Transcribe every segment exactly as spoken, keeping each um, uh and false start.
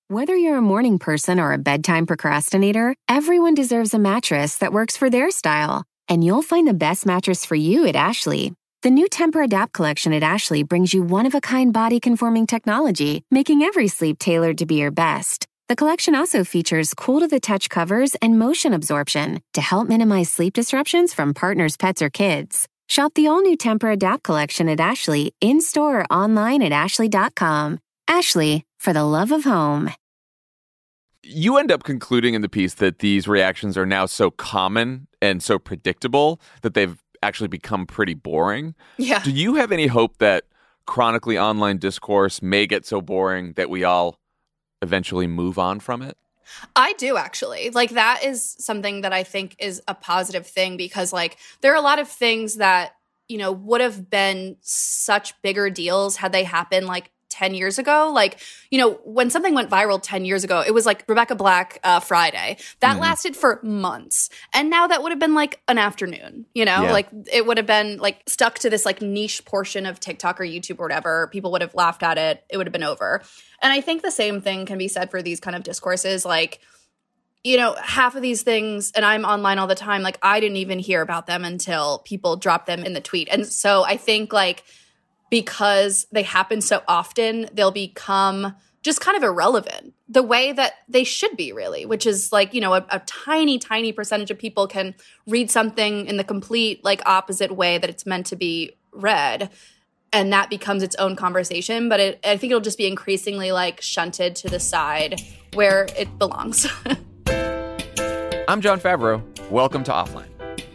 Whether you're a morning person or a bedtime procrastinator, everyone deserves a mattress that works for their style. And you'll find the best mattress for you at Ashley. The new Temper-Adapt collection at Ashley brings you one-of-a-kind body-conforming technology, making every sleep tailored to be your best. The collection also features cool-to-the-touch covers and motion absorption to help minimize sleep disruptions from partners, pets, or kids. Shop the all-new Temper-Adapt collection at Ashley, in-store or online at ashley dot com. Ashley, for the love of home. You end up concluding in the piece that these reactions are now so common and so predictable that they've actually become pretty boring. Yeah. Do you have any hope that chronically online discourse may get so boring that we all eventually move on from it? I do, actually. Like, that is something that I think is a positive thing because, like, there are a lot of things that, you know, would have been such bigger deals had they happened, like, ten years ago. Like, you know, when something went viral ten years ago, it was like Rebecca Black uh, Friday. That mm-hmm. lasted for months. And now that would have been like an afternoon, you know? Yeah. Like, it would have been like stuck to this like niche portion of TikTok or YouTube or whatever. People would have laughed at it. It would have been over. And I think the same thing can be said for these kind of discourses. Like, you know, half of these things, and I'm online all the time, like, I didn't even hear about them until people dropped them in the tweet. And so I think, like, because they happen so often, they'll become just kind of irrelevant the way that they should be, really, which is like, you know, a, a tiny, tiny percentage of people can read something in the complete, like, opposite way that it's meant to be read. And that becomes its own conversation. But it, I think it'll just be increasingly, like, shunted to the side where it belongs. I'm Jon Favreau. Welcome to Offline.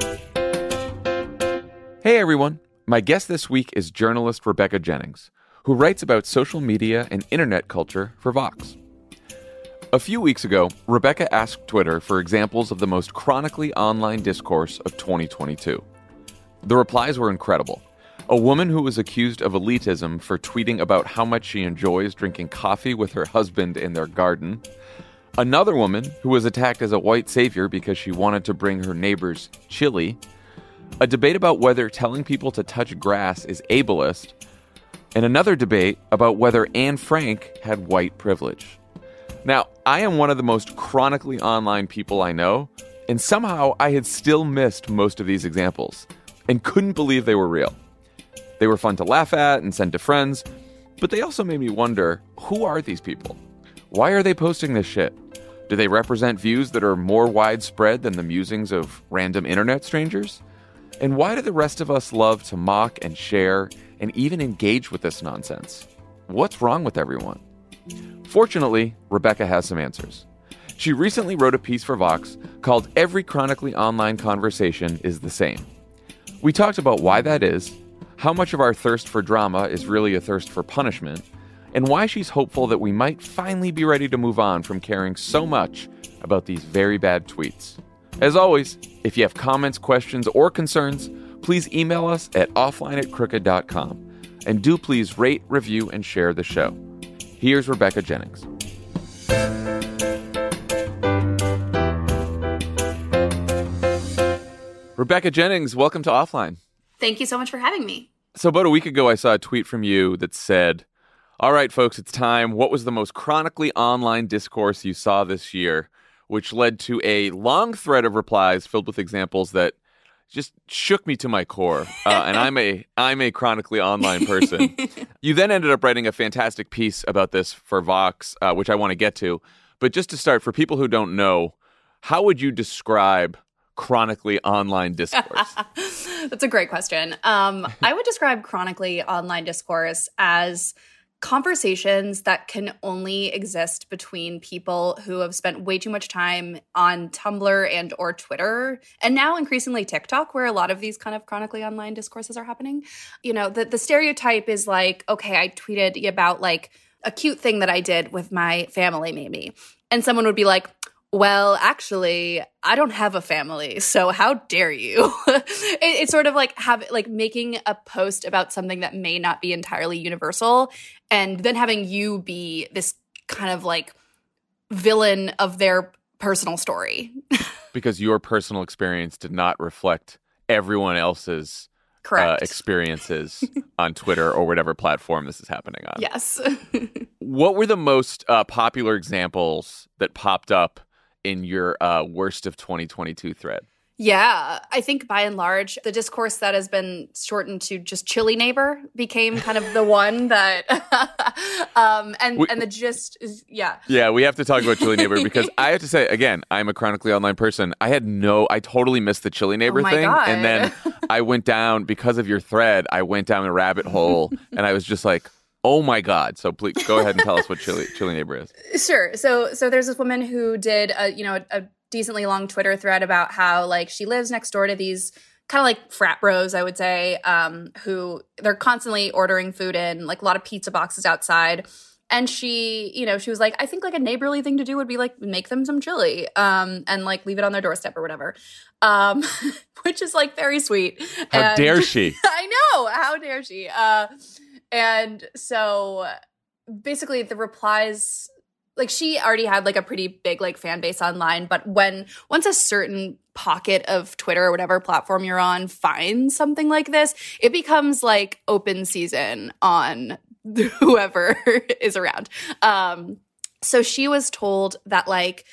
Hey, everyone. My guest this week is journalist Rebecca Jennings, who writes about social media and internet culture for Vox. A few weeks ago, Rebecca asked Twitter for examples of the most chronically online discourse of twenty twenty-two. The replies were incredible. A woman who was accused of elitism for tweeting about how much she enjoys drinking coffee with her husband in their garden. Another woman who was attacked as a white savior because she wanted to bring her neighbors chili. A debate about whether telling people to touch grass is ableist, and another debate about whether Anne Frank had white privilege. Now, I am one of the most chronically online people I know, and somehow I had still missed most of these examples, and couldn't believe they were real. They were fun to laugh at and send to friends, but they also made me wonder, who are these people? Why are they posting this shit? Do they represent views that are more widespread than the musings of random internet strangers? And why do the rest of us love to mock and share and even engage with this nonsense? What's wrong with everyone? Fortunately, Rebecca has some answers. She recently wrote a piece for Vox called Every Chronically Online Conversation is the Same. We talked about why that is, how much of our thirst for drama is really a thirst for punishment, and why she's hopeful that we might finally be ready to move on from caring so much about these very bad tweets. As always, if you have comments, questions, or concerns, please email us at offline at crooked dot com. And do please rate, review, and share the show. Here's Rebecca Jennings. Rebecca Jennings, welcome to Offline. Thank you so much for having me. So about a week ago, I saw a tweet from you that said, all right, folks, it's time. What was the most chronically online discourse you saw this year? Which led to a long thread of replies filled with examples that just shook me to my core. Uh, and I'm a I'm a chronically online person. You then ended up writing a fantastic piece about this for Vox, uh, which I want to get to. But just to start, for people who don't know, how would you describe chronically online discourse? That's a great question. Um, I would describe chronically online discourse as conversations that can only exist between people who have spent way too much time on Tumblr and or Twitter, and now increasingly TikTok, where a lot of these kind of chronically online discourses are happening. You know, the, the stereotype is like, okay, I tweeted about like a cute thing that I did with my family maybe, and someone would be like, well, actually, I don't have a family, so how dare you? it, it's sort of like have like making a post about something that may not be entirely universal, and then having you be this kind of like villain of their personal story. Because your personal experience did not reflect everyone else's Correct. Uh, experiences on Twitter or whatever platform this is happening on. Yes. What were the most uh, popular examples that popped up in your uh, worst of twenty twenty-two thread? Yeah, I think by and large, the discourse that has been shortened to just chilly neighbor became kind of the one that, um, and we, and the gist is, yeah. Yeah, we have to talk about chilly neighbor because I have to say, again, I'm a chronically online person. I had no, I totally missed the chilly neighbor oh my thing. God. And then I went down, because of your thread, I went down a rabbit hole and I was just like, oh my God. So please go ahead and tell us what chilly, chilly neighbor is. Sure. So, so there's this woman who did, a, you know, a, a decently long Twitter thread about how like she lives next door to these kind of like frat bros, I would say, um, who they're constantly ordering food in, like a lot of pizza boxes outside. And she, you know, she was like, I think like a neighborly thing to do would be like make them some chili um, and like leave it on their doorstep or whatever, um, which is like very sweet. How and, dare she? I know. How dare she? Uh, and so basically the replies, like she already had like a pretty big like fan base online, but when once a certain pocket of Twitter or whatever platform you're on finds something like this, it becomes like open season on whoever is around. Um, so she was told that like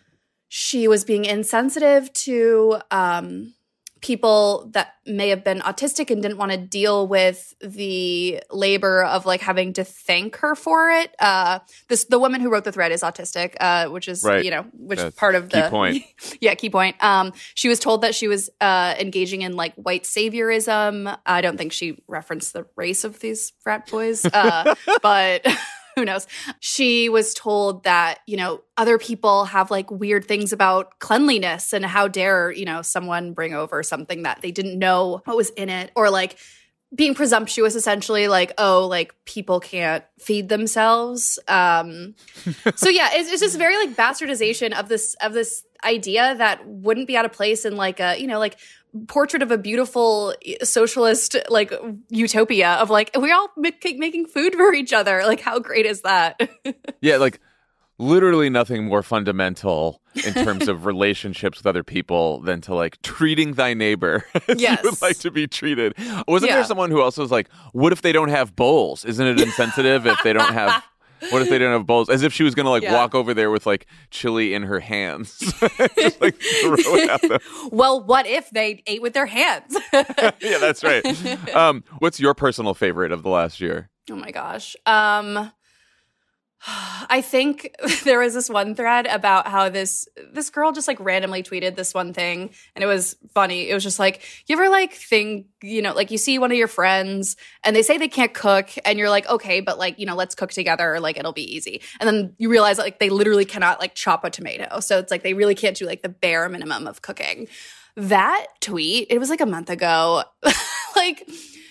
she was being insensitive to um, people that may have been autistic and didn't want to deal with the labor of like having to thank her for it. Uh, this the woman who wrote the thread is autistic, uh, which is right. you know which That's is part of the key point. yeah key point. Um, she was told that she was uh, engaging in like white saviorism. I don't think she referenced the race of these frat boys, uh, but. Who knows? She was told that, you know, other people have like weird things about cleanliness and how dare, you know, someone bring over something that they didn't know what was in it, or like being presumptuous, essentially, like, oh, like people can't feed themselves. Um, so yeah, it's, it's just very like bastardization of this of this idea that wouldn't be out of place in like a, you know, like portrait of a beautiful socialist like utopia of like we're all make, making food for each other. Like how great is that? Yeah, like literally nothing more fundamental in terms of relationships with other people than to like treating thy neighbor as yes. you would like to be treated. Wasn't yeah. there someone who also was like, what if they don't have bowls? Isn't it insensitive if they don't have what if they don't have bowls? As if she was going to like yeah. walk over there with like chili in her hands. Just like throw it at them. Well, what if they ate with their hands? Yeah, that's right. Um, what's your personal favorite of the last year? Oh my gosh. Um, I think there was this one thread about how this this girl just like randomly tweeted this one thing, and it was funny. It was just like, you ever like think, you know, like you see one of your friends and they say they can't cook and you're like, okay, but like, you know, let's cook together, or like it'll be easy. And then you realize that like they literally cannot like chop a tomato. So it's like they really can't do like the bare minimum of cooking. That tweet, it was like a month ago. like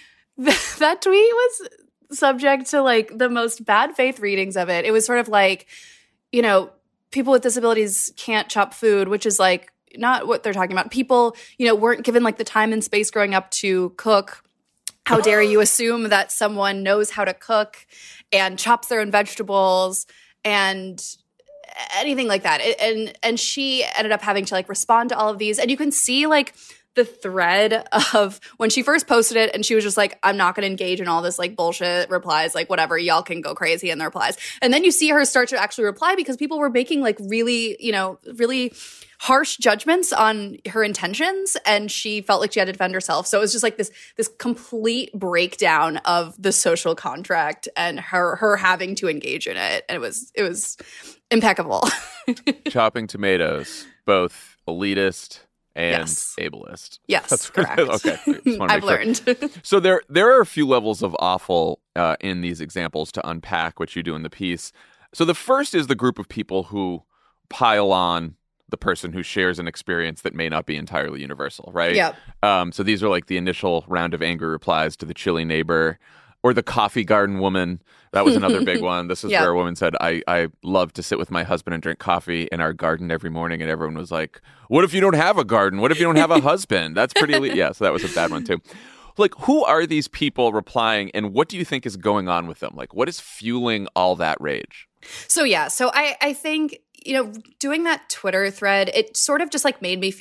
th- that tweet was subject to like the most bad faith readings of it. It was sort of like, you know, people with disabilities can't chop food, which is like not what they're talking about. People, you know, weren't given like the time and space growing up to cook. How dare you assume that someone knows how to cook and chops their own vegetables and anything like that. And and she ended up having to like respond to all of these. And you can see like the thread of when she first posted it and she was just like, I'm not going to engage in all this like bullshit replies, like whatever, y'all can go crazy in the replies. And then you see her start to actually reply because people were making like really, you know, really harsh judgments on her intentions, and she felt like she had to defend herself. So it was just like this this complete breakdown of the social contract and her her having to engage in it. And it was it was impeccable. Chopping tomatoes, both elitist and yes. ableist. Yes, That's correct. Okay, I've sure. learned. So there, there are a few levels of awful uh, in these examples to unpack, which you do in the piece. So the first is the group of people who pile on the person who shares an experience that may not be entirely universal, right? Yep. Um, so these are like the initial round of angry replies to the chilly neighbor or the coffee garden woman. That was another big one. This is yep. where a woman said, I, I love to sit with my husband and drink coffee in our garden every morning. And everyone was like, what if you don't have a garden? What if you don't have a husband? That's pretty elite. Yeah, so that was a bad one too. Like, who are these people replying, and what do you think is going on with them? Like, what is fueling all that rage? So, yeah. So I, I think, you know, doing that Twitter thread, it sort of just like made me feel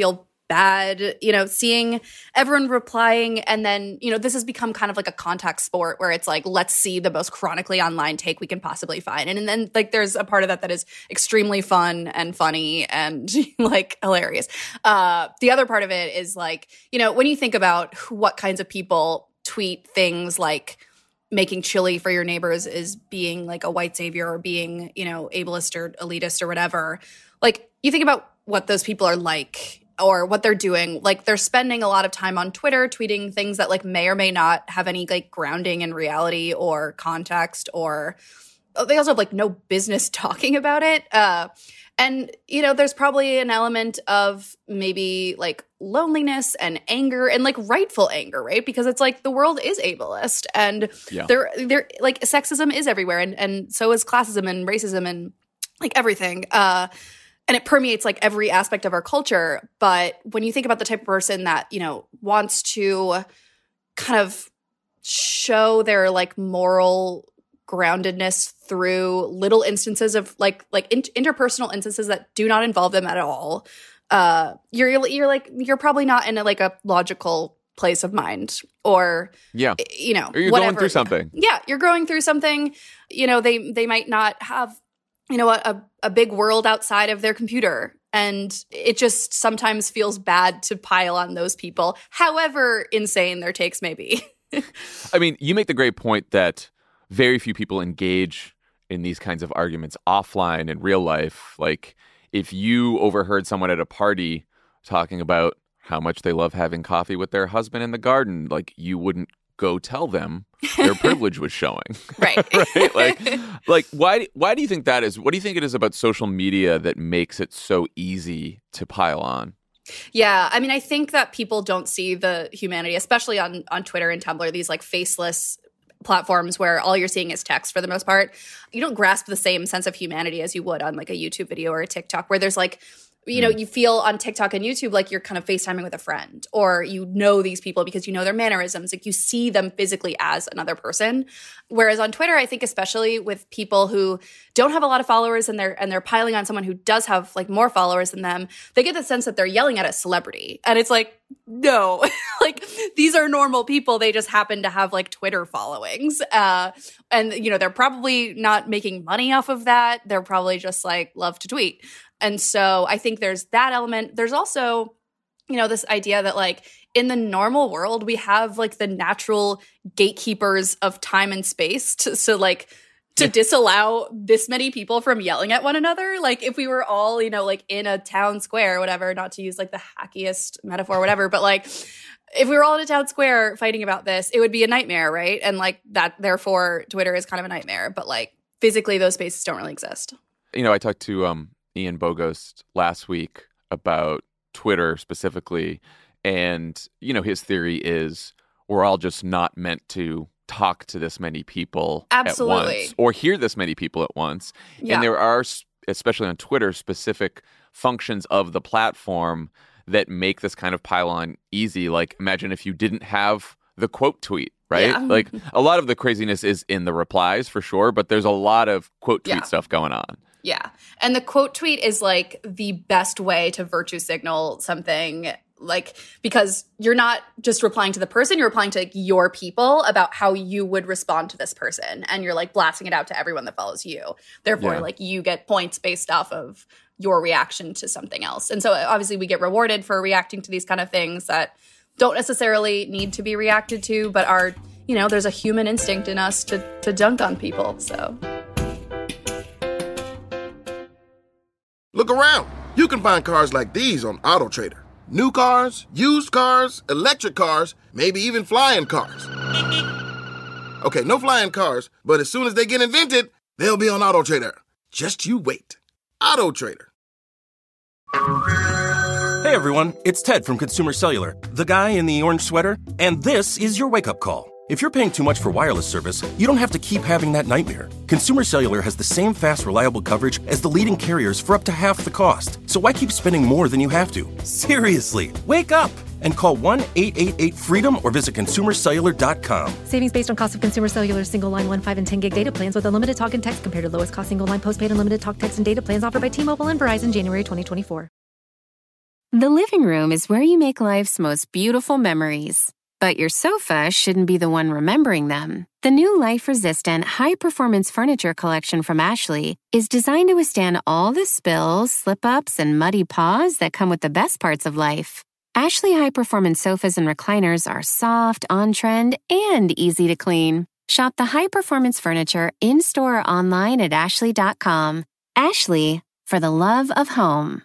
bad, you know, seeing everyone replying. And then, you know, this has become kind of like a contact sport where it's like, let's see the most chronically online take we can possibly find. And, and then like there's a part of that that is extremely fun and funny and like hilarious. Uh, the other part of it is like, you know, when you think about what kinds of people tweet things like making chili for your neighbors is being like a white savior or being, you know, ableist or elitist or whatever, like you think about what those people are like or what they're doing. Like they're spending a lot of time on Twitter tweeting things that like may or may not have any like grounding in reality or context, or they also have like no business talking about it. Uh, and, you know, there's probably an element of maybe like loneliness and anger and like rightful anger, right? Because it's like the world is ableist and yeah. they're, they're like sexism is everywhere. And, and so is classism and racism and like everything. Uh, And it permeates like every aspect of our culture. But when you think about the type of person that, you know, wants to kind of show their like moral groundedness through little instances of like like in- interpersonal instances that do not involve them at all, uh, you're you're like you're probably not in a, like a logical place of mind, or yeah, you know, or you're whatever. going through something. Yeah, you're going through something. You know, they they might not have, you know, a, a big world outside of their computer. And it just sometimes feels bad to pile on those people, however insane their takes may be. I mean, you make the great point that very few people engage in these kinds of arguments offline in real life. Like if you overheard someone at a party talking about how much they love having coffee with their husband in the garden, like you wouldn't go tell them their privilege was showing. Right. Right? Like, like why, why do you think that is? What do you think it is about social media that makes it so easy to pile on? Yeah. I mean, I think that people don't see the humanity, especially on, on Twitter and Tumblr, these like faceless platforms where all you're seeing is text for the most part. You don't grasp the same sense of humanity as you would on like a YouTube video or a TikTok where there's like, you know, you feel on TikTok and YouTube like you're kind of FaceTiming with a friend, or you know these people because you know their mannerisms. Like you see them physically as another person. Whereas on Twitter, I think especially with people who don't have a lot of followers and they're and they're piling on someone who does have like more followers than them, they get the sense that they're yelling at a celebrity. And it's like, no, like these are normal people. They just happen to have like Twitter followings. Uh, and, you know, they're probably not making money off of that. They're probably just like love to tweet. And so I think there's that element. There's also, you know, this idea that like in the normal world, we have like the natural gatekeepers of time and space to so like to yeah. disallow this many people from yelling at one another. Like if we were all, you know, like in a town square or whatever, not to use like the hackiest metaphor or whatever, but like if we were all in a town square fighting about this, it would be a nightmare, right? And like that, therefore, Twitter is kind of a nightmare. But like physically, those spaces don't really exist. You know, I talked to um, Ian Bogost last week about Twitter specifically. And, you know, his theory is we're all just not meant to talk to this many people Absolutely. at once or hear this many people at once. Yeah. And there are, especially on Twitter, specific functions of the platform that make this kind of pile-on easy. Like, imagine if you didn't have the quote tweet, right? Yeah. Like, a lot of the craziness is in the replies, for sure, but there's a lot of quote tweet Yeah. stuff going on. Yeah. And the quote tweet is like the best way to virtue signal something, like, because you're not just replying to the person, you're replying to like, your people about how you would respond to this person. And you're like blasting it out to everyone that follows you. Therefore, Yeah. like you get points based off of your reaction to something else. And so obviously we get rewarded for reacting to these kind of things that don't necessarily need to be reacted to, but are, you know, there's a human instinct in us to to dunk on people. So look around. You can find cars like these on AutoTrader. New cars, used cars, electric cars, maybe even flying cars. Okay, no flying cars, but as soon as they get invented, they'll be on AutoTrader. Just you wait. AutoTrader. Hey everyone, it's Ted from Consumer Cellular, the guy in the orange sweater, and this is your wake-up call. If you're paying too much for wireless service, you don't have to keep having that nightmare. Consumer Cellular has the same fast, reliable coverage as the leading carriers for up to half the cost. So why keep spending more than you have to? Seriously, wake up and call one eight eight eight freedom or visit consumer cellular dot com. Savings based on cost of Consumer Cellular single line one, five, and ten gig data plans with unlimited talk and text compared to lowest cost single line postpaid unlimited talk, text, and data plans offered by T-Mobile and Verizon January twenty twenty-four. The living room is where you make life's most beautiful memories. But your sofa shouldn't be the one remembering them. The new life-resistant, high-performance furniture collection from Ashley is designed to withstand all the spills, slip-ups, and muddy paws that come with the best parts of life. Ashley high-performance sofas and recliners are soft, on-trend, and easy to clean. Shop the high-performance furniture in-store or online at ashley dot com. Ashley, for the love of home.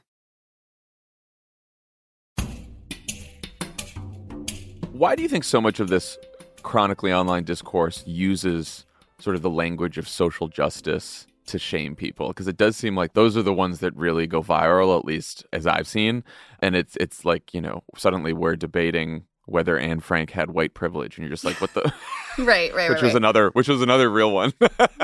Why do you think so much of this chronically online discourse uses sort of the language of social justice to shame people? Because it does seem like those are the ones that really go viral, at least as I've seen. And it's it's like, you know, suddenly we're debating whether Anne Frank had white privilege, and you're just like, what the? Right, right, which right. was another, which was another real one.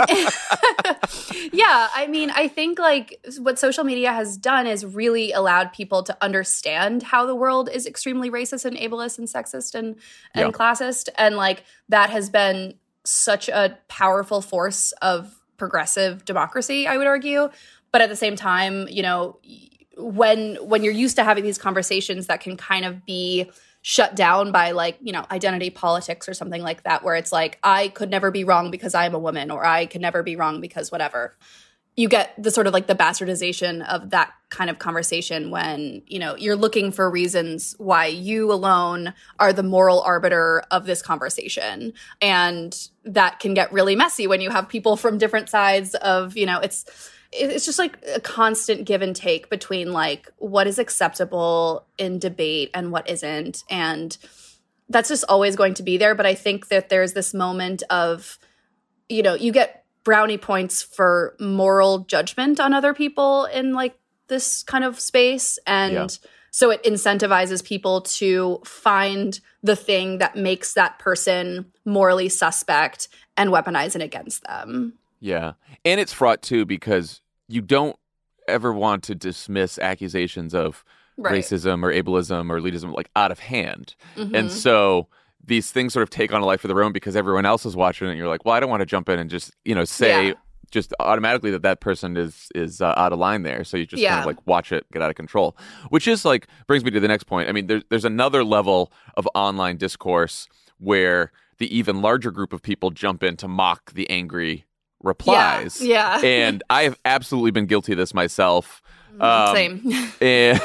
Yeah, I mean, I think like what social media has done is really allowed people to understand how the world is extremely racist and ableist and sexist and and Yeah. classist, and like that has been such a powerful force of progressive democracy, I would argue. But at the same time, you know, when when you're used to having these conversations that can kind of be shut down by like, you know, identity politics or something like that, where it's like, I could never be wrong because I'm a woman, or I could never be wrong because whatever. You get the sort of like the bastardization of that kind of conversation when, you know, you're looking for reasons why you alone are the moral arbiter of this conversation. And that can get really messy when you have people from different sides of, you know, it's it's just like a constant give and take between like what is acceptable in debate and what isn't. And that's just always going to be there. But I think that there's this moment of, you know, you get brownie points for moral judgment on other people in like this kind of space. And Yeah. so it incentivizes people to find the thing that makes that person morally suspect and weaponize it against them. Yeah. And it's fraught too because you don't ever want to dismiss accusations of Right. racism or ableism or elitism like out of hand. Mhm. And so these things sort of take on a life of their own because everyone else is watching it and you're like, well, I don't want to jump in and just, you know, say Yeah. just automatically that that person is is uh, out of line there. So you just kind Yeah. of like watch it get out of control, which is like brings me to the next point. I mean, there's there's another level of online discourse where the even larger group of people jump in to mock the angry replies. Yeah. Yeah. And I have absolutely been guilty of this myself. Um, Same. And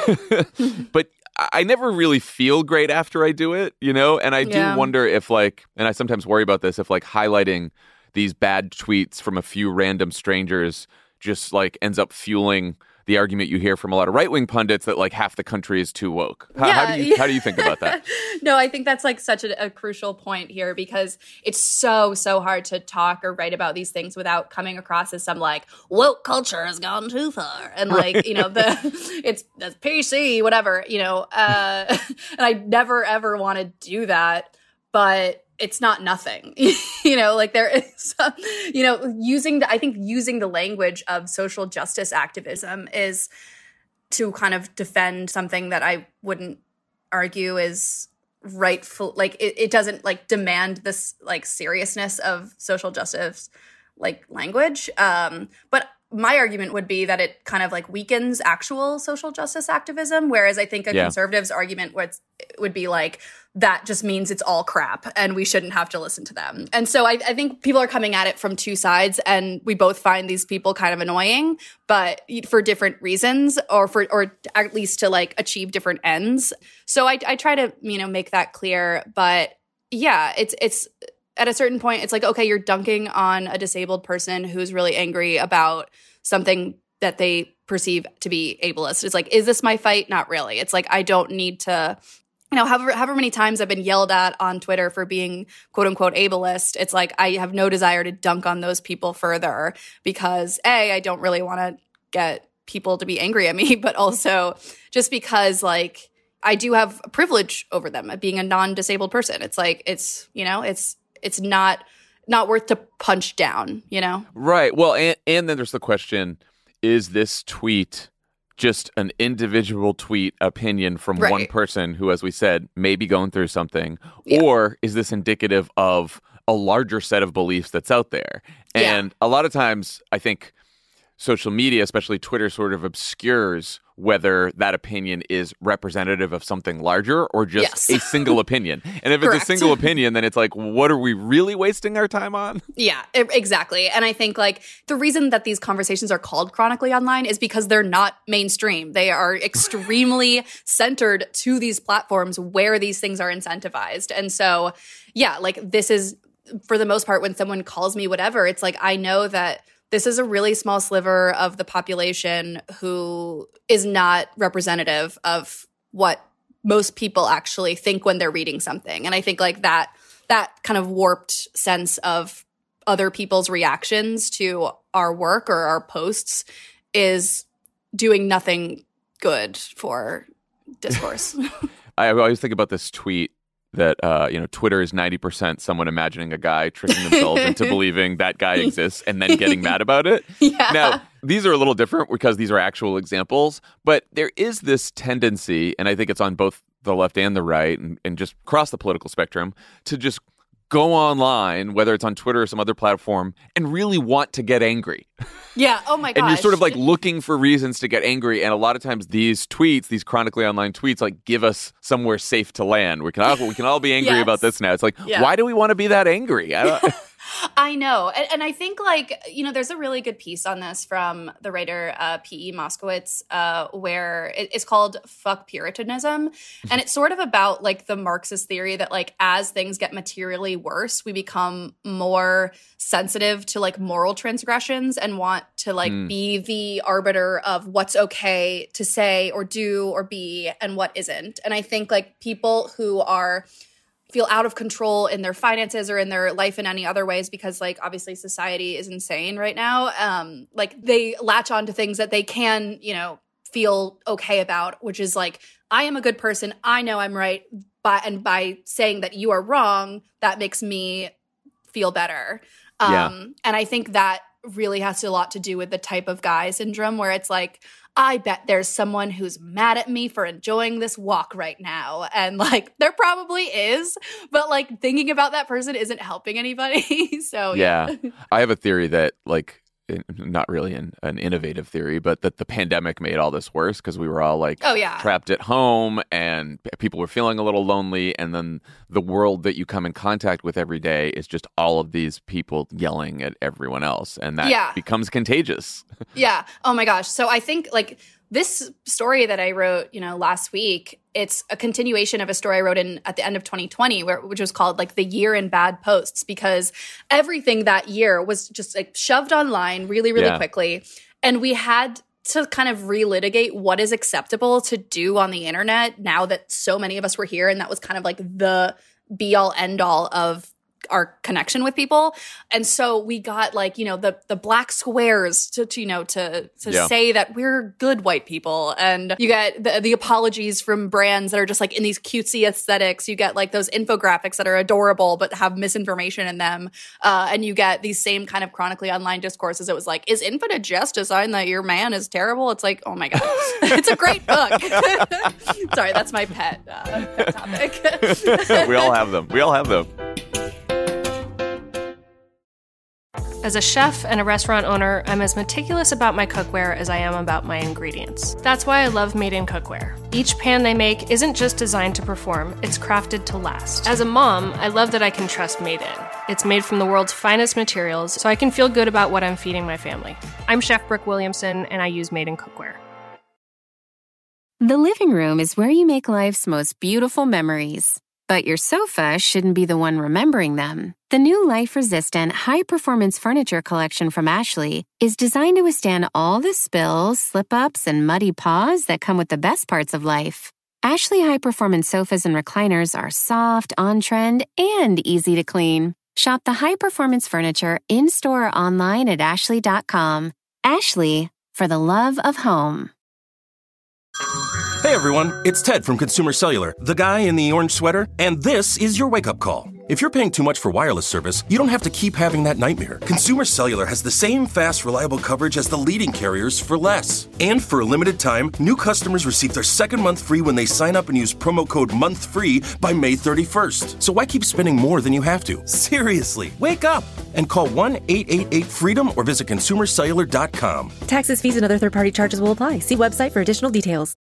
but I never really feel great after I do it, you know? And I do Yeah. wonder if like, and I sometimes worry about this, if like highlighting these bad tweets from a few random strangers just like ends up fueling the argument you hear from a lot of right-wing pundits that like half the country is too woke. How, how Yeah, do you yeah. how do you think about that? No, I think that's like such a, a crucial point here because it's so, so hard to talk or write about these things without coming across as some like woke culture has gone too far. And like, you know, the it's that's P C, whatever, you know, uh, and I never ever want to do that, but it's not nothing, you know, like there is, you know, using the, I think using the language of social justice activism is to kind of defend something that I wouldn't argue is rightful. Like it, it doesn't like demand this like seriousness of social justice, like language. Um, but my argument would be that it kind of like weakens actual social justice activism. Whereas I think a Yeah. conservative's argument would, would be like, that just means it's all crap and we shouldn't have to listen to them. And so I, I think people are coming at it from two sides and we both find these people kind of annoying, but for different reasons or for, or at least to like achieve different ends. So I, I try to, you know, make that clear, but yeah, it's, it's at a certain point, it's like, okay, you're dunking on a disabled person who's really angry about something that they perceive to be ableist. It's like, is this my fight? Not really. It's like, I don't need to, you know, however, however many times I've been yelled at on Twitter for being quote unquote ableist, it's like I have no desire to dunk on those people further because A, I don't really want to get people to be angry at me, but also just because like I do have privilege over them being a non-disabled person. It's like, it's, you know, it's, it's not, not worth to punch down, you know? Right. Well, and, and then there's the question, is this tweet just an individual tweet opinion from Right. one person who, as we said, may be going through something? Yeah. Or is this indicative of a larger set of beliefs that's out there? Yeah. And a lot of times, I think social media, especially Twitter, sort of obscures whether that opinion is representative of something larger or just yes. a single opinion. And if it's Correct. a single opinion, then it's like, what are we really wasting our time on? Yeah, it, exactly. And I think like the reason that these conversations are called chronically online is because they're not mainstream. They are extremely centered to these platforms where these things are incentivized. And so, yeah, like this is, for the most part, when someone calls me whatever, it's like I know that this is a really small sliver of the population who is not representative of what most people actually think when they're reading something. And I think like that that kind of warped sense of other people's reactions to our work or our posts is doing nothing good for discourse. I always think about this tweet that, uh, you know, Twitter is ninety percent someone imagining a guy tricking themselves into believing that guy exists and then getting mad about it. Yeah. Now, these are a little different because these are actual examples, but there is this tendency, and I think it's on both the left and the right and, and just across the political spectrum, to just go online, whether it's on Twitter or some other platform, and really want to get angry. Yeah. Oh my gosh. And you're sort of like looking for reasons to get angry. And a lot of times these tweets, these chronically online tweets, like give us somewhere safe to land. We can all, we can all be angry yes. about this now. It's like, yeah. why do we want to be that angry? I don't... I know. And, and I think like, you know, there's a really good piece on this from the writer uh, P E Moskowitz uh, where it, it's called Fuck Puritanism. And it's sort of about like the Marxist theory that like as things get materially worse, we become more sensitive to like moral transgressions and want to like mm. be the arbiter of what's okay to say or do or be and what isn't. And I think like people who are feel out of control in their finances or in their life in any other ways because like obviously society is insane right now. Um, like they latch on to things that they can, you know, feel okay about, which is like, I am a good person. I know I'm right. But, and by saying that you are wrong, that makes me feel better. Um, yeah. And I think that really has a lot to do with the type of guy syndrome where it's like, I bet there's someone who's mad at me for enjoying this walk right now. And like, there probably is, but like thinking about that person isn't helping anybody. So yeah. yeah. I have a theory that like, not really an, an innovative theory, but that the pandemic made all this worse because we were all like oh, yeah. trapped at home and people were feeling a little lonely. And then the world that you come in contact with every day is just all of these people yelling at everyone else. And that yeah. becomes contagious. Yeah. Oh my gosh. So I think like this story that I wrote, you know, last week, it's a continuation of a story I wrote in at the end of twenty twenty, where, which was called like the year in bad posts, because everything that year was just like shoved online really, really yeah. quickly. And we had to kind of relitigate what is acceptable to do on the internet now that so many of us were here. And that was kind of like the be all end all of our connection with people. And so we got like, you know, the the black squares to, to you know, to to yeah. say that we're good white people. And you get the, the apologies from brands that are just like in these cutesy aesthetics. You get like those infographics that are adorable but have misinformation in them. Uh, and you get these same kind of chronically online discourses. It was like, is Infinite Jest a sign that your man is terrible? It's like, oh my God. It's a great book. Sorry, that's my pet, uh, pet topic. We all have them. We all have them. As a chef and a restaurant owner, I'm as meticulous about my cookware as I am about my ingredients. That's why I love Made in Cookware. Each pan they make isn't just designed to perform, it's crafted to last. As a mom, I love that I can trust Made In. It's made from the world's finest materials, so I can feel good about what I'm feeding my family. I'm Chef Brooke Williamson, and I use Made in Cookware. The living room is where you make life's most beautiful memories. But your sofa shouldn't be the one remembering them. The new life-resistant, high-performance furniture collection from Ashley is designed to withstand all the spills, slip-ups, and muddy paws that come with the best parts of life. Ashley high-performance sofas and recliners are soft, on-trend, and easy to clean. Shop the high-performance furniture in-store or online at ashley dot com. Ashley, for the love of home. Hey everyone, it's Ted from Consumer Cellular, the guy in the orange sweater, and this is your wake-up call. If you're paying too much for wireless service, you don't have to keep having that nightmare. Consumer Cellular has the same fast, reliable coverage as the leading carriers for less. And for a limited time, new customers receive their second month free when they sign up and use promo code MONTHFREE by May thirty-first. So why keep spending more than you have to? Seriously, wake up and call one eight eight eight FREEDOM or visit consumer cellular dot com. Taxes, fees, and other third-party charges will apply. See website for additional details.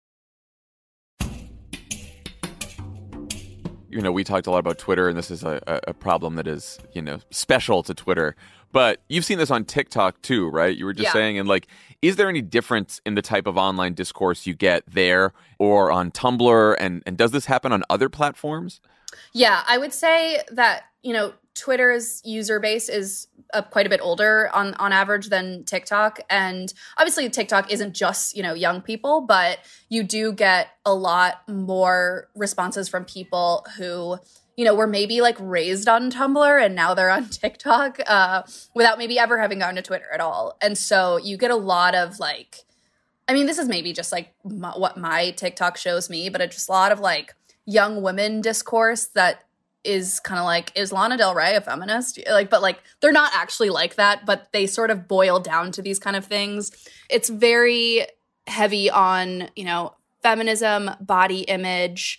You know, we talked a lot about Twitter, and this is a, a problem that is, you know, special to Twitter. But you've seen this on TikTok too, right? You were just yeah. saying, and like, is there any difference in the type of online discourse you get there or on Tumblr? And, and does this happen on other platforms? Yeah, I would say that, you know, Twitter's user base is uh, quite a bit older on, on average than TikTok. And obviously TikTok isn't just, you know, young people, but you do get a lot more responses from people who, you know, were maybe like raised on Tumblr and now they're on TikTok uh, without maybe ever having gone to Twitter at all. And so you get a lot of like, I mean, this is maybe just like my, what my TikTok shows me, but it's just a lot of like young women discourse that is kind of like, is Lana Del Rey a feminist? Like, but like, they're not actually like that, but they sort of boil down to these kind of things. It's very heavy on, you know, feminism, body image,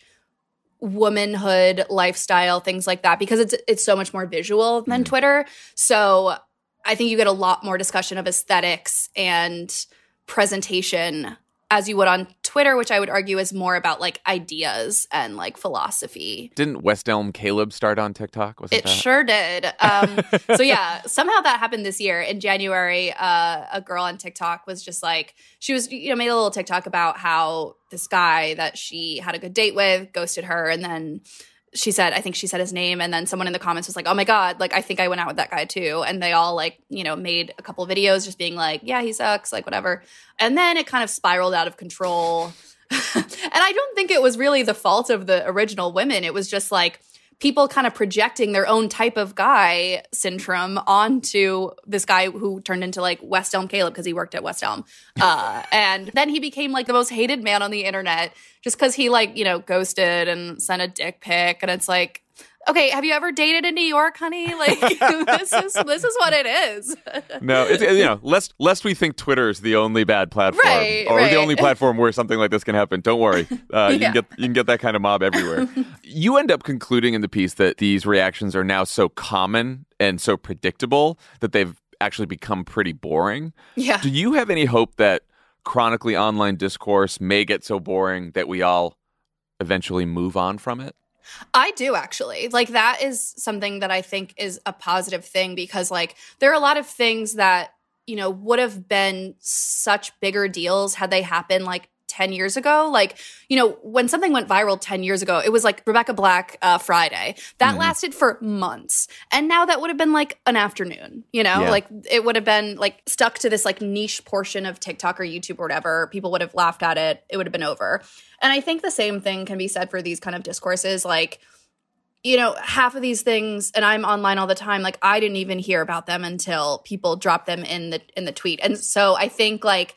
womanhood, lifestyle, things like that, because it's it's so much more visual than mm. Twitter. So I think you get a lot more discussion of aesthetics and presentation as you would on Twitter, which I would argue is more about like ideas and like philosophy. Didn't West Elm Caleb start on TikTok? Wasn't it that? Sure did. Um, so yeah, somehow that happened this year. In January, uh, a girl on TikTok was just like, she was, you know, made a little TikTok about how this guy that she had a good date with ghosted her, and then she said, I think she said his name, and then someone in the comments was like, oh my God, like, I think I went out with that guy too. And they all like, you know, made a couple videos just being like, yeah, he sucks, like whatever. And then it kind of spiraled out of control. And I don't think it was really the fault of the original women. It was just like people kind of projecting their own type of guy syndrome onto this guy who turned into like West Elm Caleb because he worked at West Elm. Uh, and then he became like the most hated man on the internet just because he like, you know, ghosted and sent a dick pic. And it's like, okay, have you ever dated in New York, honey? Like, this is this is what it is. No, it's, you know, lest lest we think Twitter is the only bad platform, right, or right. the only platform where something like this can happen. Don't worry, uh, you yeah. can get you can get that kind of mob everywhere. You end up concluding in the piece that these reactions are now so common and so predictable that they've actually become pretty boring. Yeah. Do you have any hope that chronically online discourse may get so boring that we all eventually move on from it? I do, actually. Like, that is something that I think is a positive thing, because like there are a lot of things that, you know, would have been such bigger deals had they happened like ten years ago. Like, you know, when something went viral ten years ago, it was like Rebecca Black uh, Friday. That mm-hmm. lasted for months. And now that would have been like an afternoon, you know, yeah. like it would have been like stuck to this like niche portion of TikTok or YouTube or whatever. People would have laughed at it. It would have been over. And I think the same thing can be said for these kind of discourses. Like, you know, half of these things, and I'm online all the time, like I didn't even hear about them until people dropped them in the in the tweet. And so I think like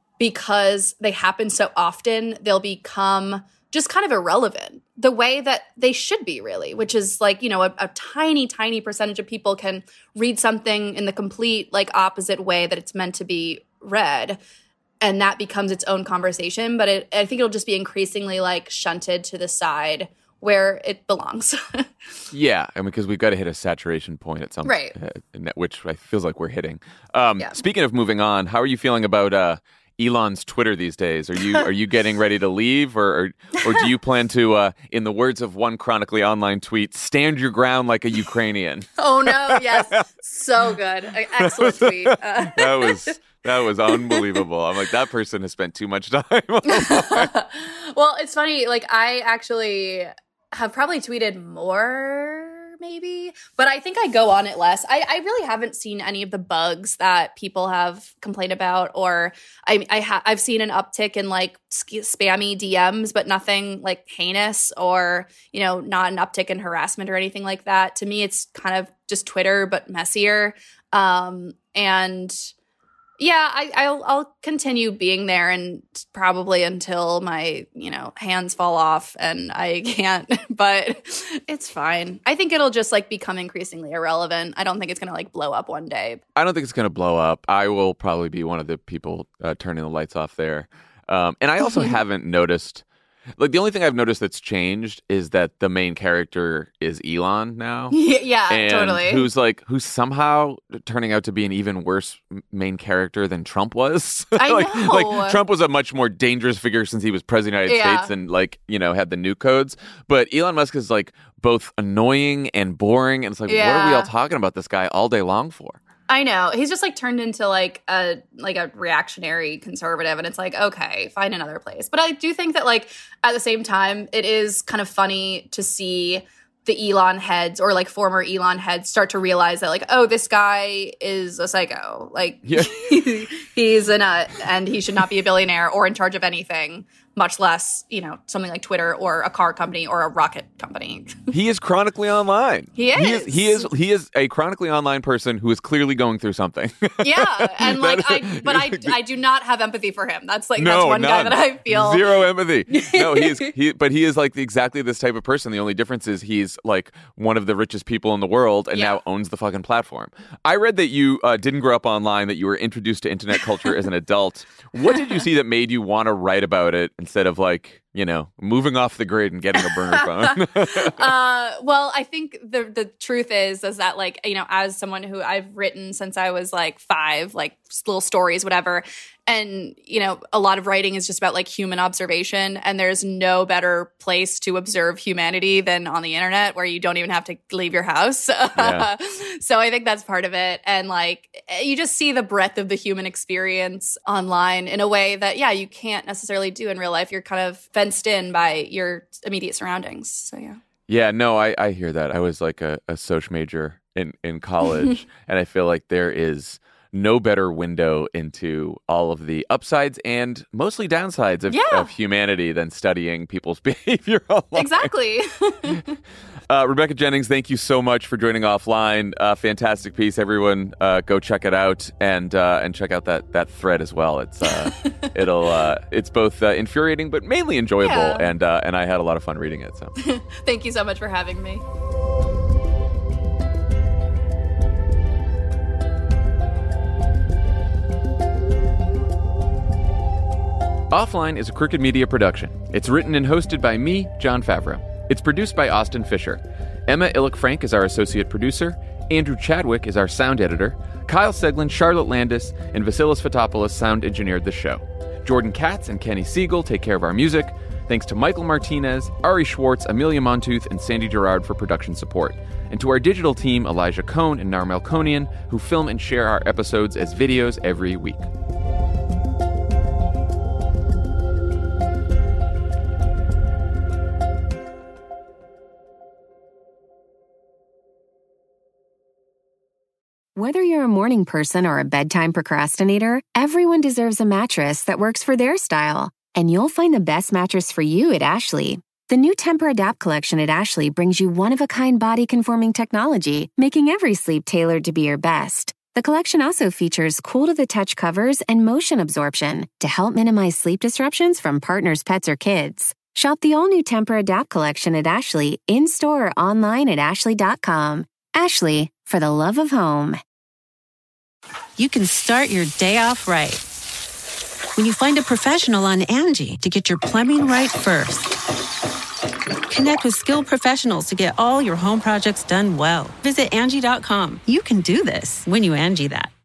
because they happen so often, they'll become just kind of irrelevant the way that they should be, really, which is like, you know, a, a tiny, tiny percentage of people can read something in the complete like opposite way that it's meant to be read. And that becomes its own conversation. But it, I think it'll just be increasingly like shunted to the side where it belongs. Yeah, I mean, because we've got to hit a saturation point at some right, uh, which feels like we're hitting. Um, yeah. Speaking of moving on, how are you feeling about uh, Elon's Twitter these days? Are you are you getting ready to leave, or or, or do you plan to, uh, in the words of one chronically online tweet, stand your ground like a Ukrainian? Oh no! Yes, so good, excellent tweet. Uh- that was. That was unbelievable. I'm like, that person has spent too much time. Well, it's funny. Like, I actually have probably tweeted more, maybe, but I think I go on it less. I, I really haven't seen any of the bugs that people have complained about, or I, I ha- I've seen an uptick in like spammy D Ms, but nothing like heinous, or, you know, not an uptick in harassment or anything like that. To me, it's kind of just Twitter, but messier. Um, and Yeah, I, I'll I'll continue being there, and probably until my, you know, hands fall off and I can't. But it's fine. I think it'll just like become increasingly irrelevant. I don't think it's gonna like blow up one day. I don't think it's gonna blow up. I will probably be one of the people uh, turning the lights off there. Um, and I also haven't noticed. Like, the only thing I've noticed that's changed is that the main character is Elon now. Yeah, and totally. Who's like, who's somehow turning out to be an even worse main character than Trump was. I like, know. Like, Trump was a much more dangerous figure since he was president of the United Yeah. States and, like, you know, had the new codes. But Elon Musk is, like, both annoying and boring. And it's like, Yeah. what are we all talking about this guy all day long for? I know. He's just like turned into like a like a reactionary conservative, and it's like, okay, find another place. But I do think that like at the same time, it is kind of funny to see the Elon heads or like former Elon heads start to realize that like, oh, this guy is a psycho. Like Yeah. he's a nut and he should not be a billionaire or in charge of anything, much less, you know, something like Twitter or a car company or a rocket company. He is chronically online. He He is. is. He is. He is a chronically online person who is clearly going through something. Yeah, and like That- I, but I, I do not have empathy for him. That's like no, that's one guy none. that I feel zero empathy. No, he is. He, but he is like exactly this type of person. The only difference is he's like one of the richest people in the world, and Yeah. now owns the fucking platform. I read that you uh, didn't grow up online; that you were introduced to internet culture as an adult. What did you see that made you want to write about it instead of like, you know, moving off the grid and getting a burner phone? uh, well, I think the the truth is is that like, you know, as someone who I've written since I was like five, like little stories, whatever. And, you know, a lot of writing is just about like human observation. And there's no better place to observe humanity than on the internet where you don't even have to leave your house. Yeah. So I think that's part of it. And like, you just see the breadth of the human experience online in a way that, yeah, you can't necessarily do in real life. You're kind of fenced in by your immediate surroundings. So, yeah. Yeah, no, I, I hear that. I was like a, a soc major in, in college, and I feel like there is no better window into all of the upsides and mostly downsides of, Yeah. of humanity than studying people's behavior online. Exactly. Uh, Rebecca Jennings, thank you so much for joining Offline. Uh, fantastic piece, everyone. Uh, go check it out and uh, and check out that that thread as well. It's uh, it'll uh, it's both uh, infuriating but mainly enjoyable, Yeah. and uh, and I had a lot of fun reading it. So Thank you so much for having me. Offline is a Crooked Media production. It's written and hosted by me, John Favreau. It's produced by Austin Fisher. Emma Illick-Frank is our associate producer. Andrew Chadwick is our sound editor. Kyle Seglin, Charlotte Landis, and Vasilis Fotopoulos sound engineered the show. Jordan Katz and Kenny Siegel take care of our music. Thanks to Michael Martinez, Ari Schwartz, Amelia Montooth, and Sandy Gerard for production support. And to our digital team, Elijah Cohn and Narmel Konian, who film and share our episodes as videos every week. Whether you're a morning person or a bedtime procrastinator, everyone deserves a mattress that works for their style. And you'll find the best mattress for you at Ashley. The new Temper-Adapt collection at Ashley brings you one-of-a-kind body-conforming technology, making every sleep tailored to be your best. The collection also features cool-to-the-touch covers and motion absorption to help minimize sleep disruptions from partners, pets, or kids. Shop the all-new Temper-Adapt collection at Ashley, in-store or online at ashley dot com. Ashley, for the love of home. You can start your day off right when you find a professional on Angie to get your plumbing right first. Connect with skilled professionals to get all your home projects done well. Visit Angie dot com. You can do this when you Angie that.